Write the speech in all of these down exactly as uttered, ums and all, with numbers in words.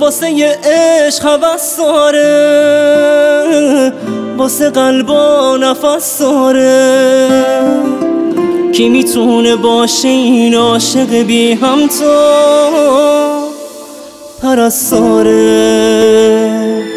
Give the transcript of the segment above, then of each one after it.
واسه یه عشق هوس داره، واسه قلبا نفس داره. کی میتونه باشه این عاشق بی همتا پرستاره؟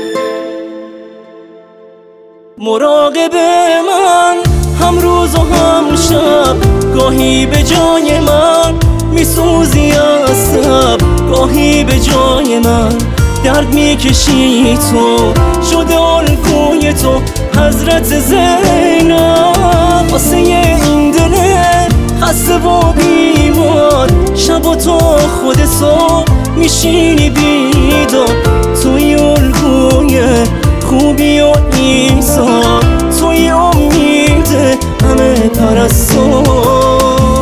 مراقب من هم روز و هم شب، گاهی به جای من میسوزی از تب، گاهی به جای من درد میکشی تو، شده الگوی تو حضرت زینب. واسه این دل خسته و بیمار، شب و تو خود صبح میشینی بیدار. توی الگوی خوبی و ایثار، توی امید همه پرستار.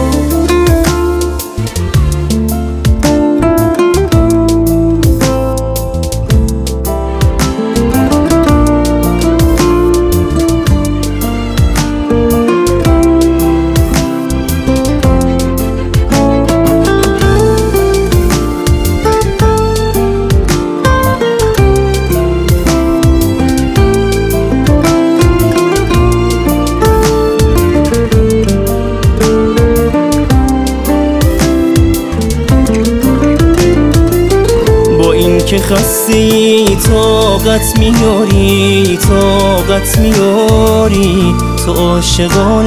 که خستی طاقت میاری، طاقت میاری، تو عاشقان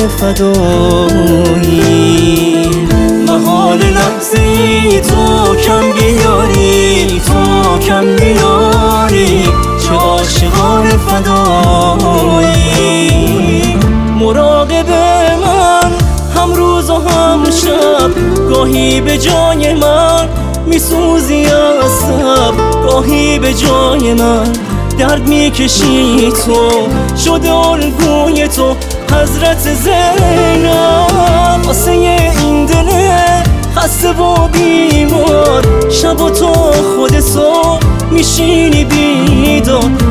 فدایی. محال لحظه ای تو کم بیاری، تو کم بیاری، چه عاشقان فدایی. مراقب من هم روز و هم شب، گاهی به جای من میسوزی از تب، گاهی به جای من درد میکشی تو، شده الگوی تو حضرت زینب. واسه این دل خسته و بیمار، شب و تو خود صبح میشینی بیدار.